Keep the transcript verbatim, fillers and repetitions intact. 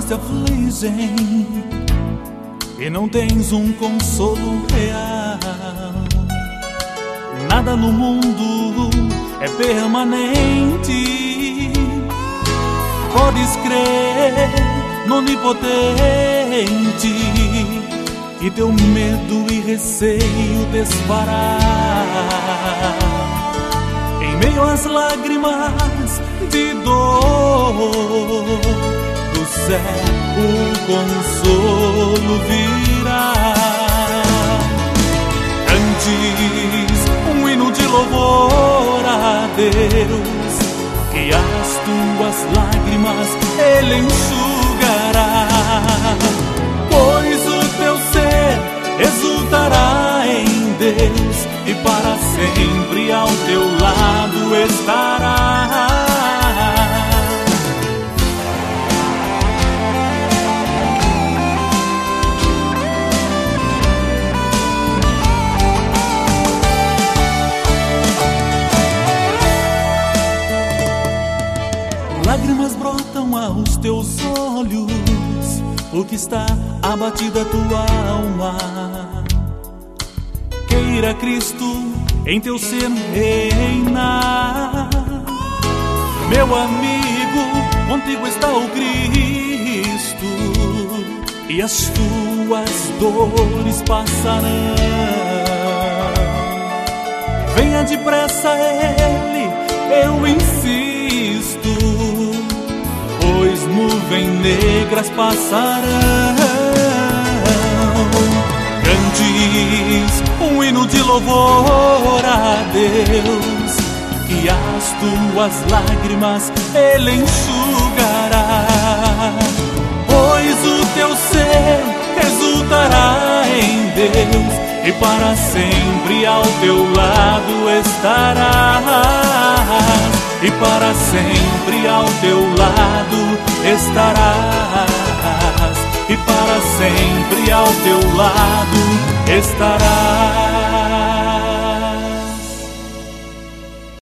te afligem e não tens um consolo real. Nada no mundo é permanente. Podes crer no Onipotente, que teu medo e receio desfará. Em meio às lágrimas de dor, do céu o consolo virá. Cantes um hino de louvor a Deus, que as tuas lágrimas Ele enxugará. Pois o teu ser exultará em Deus e para sempre ao teu lado estará. Lágrimas brotam aos teus olhos, porque está abatida a tua alma. Queira Cristo em teu ser reinar. Meu amigo, contigo está o Cristo, e as tuas dores passarão. Venha depressa a Ele, eu insisto, pois nuvens negras passarão. Cantes um hino de louvor a Deus, que as tuas lágrimas Ele enxugará. Pois o teu ser exultará em Deus e para sempre ao teu lado estarás. E para sempre ao teu lado estarás. E para sempre ao teu lado estarás.